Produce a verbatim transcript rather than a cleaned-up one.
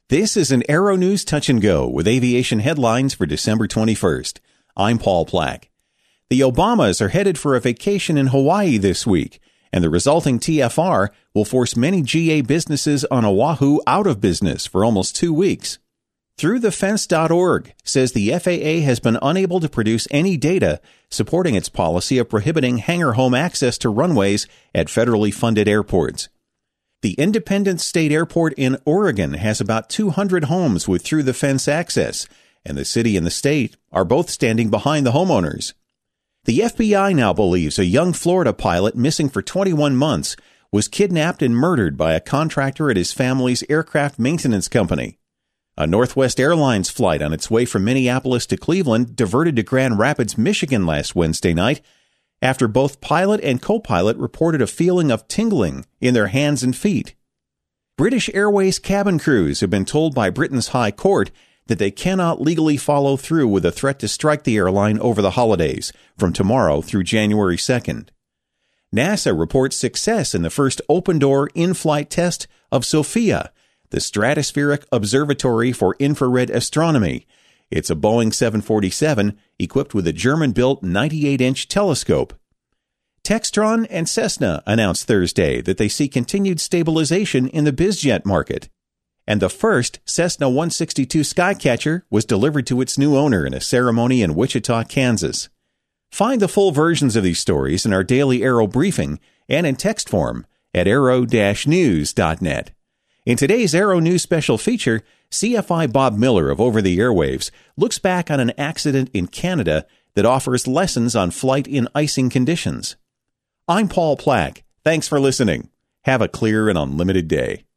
This is an Aero News Touch and Go with aviation headlines for December twenty-first. I'm Paul Plack. The Obamas are headed for a vacation in Hawaii this week, and the resulting T F R will force many G A businesses on Oahu out of business for almost two weeks. Through the fence dot org says the F A A has been unable to produce any data supporting its policy of prohibiting hangar home access to runways at federally funded airports. The Independence State Airport in Oregon has about two hundred homes with through-the-fence access, and the city and the state are both standing behind the homeowners. The F B I now believes a young Florida pilot missing for twenty-one months was kidnapped and murdered by a contractor at his family's aircraft maintenance company. A Northwest Airlines flight on its way from Minneapolis to Cleveland diverted to Grand Rapids, Michigan last Wednesday night after both pilot and co-pilot reported a feeling of tingling in their hands and feet. British Airways cabin crews have been told by Britain's High Court that they cannot legally follow through with a threat to strike the airline over the holidays from tomorrow through January second. NASA reports success in the first open-door in-flight test of SOFIA, the Stratospheric Observatory for Infrared Astronomy. It's a Boeing seven forty-seven equipped with a German-built ninety-eight inch telescope. Textron and Cessna announced Thursday that they see continued stabilization in the bizjet market. And the first Cessna one sixty-two Skycatcher was delivered to its new owner in a ceremony in Wichita, Kansas. Find the full versions of these stories in our daily Aero briefing and in text form at aero dash news dot net. In today's Aero News special feature, C F I Bob Miller of Over the Airwaves looks back on an accident in Canada that offers lessons on flight in icing conditions. I'm Paul Plack. Thanks for listening. Have a clear and unlimited day.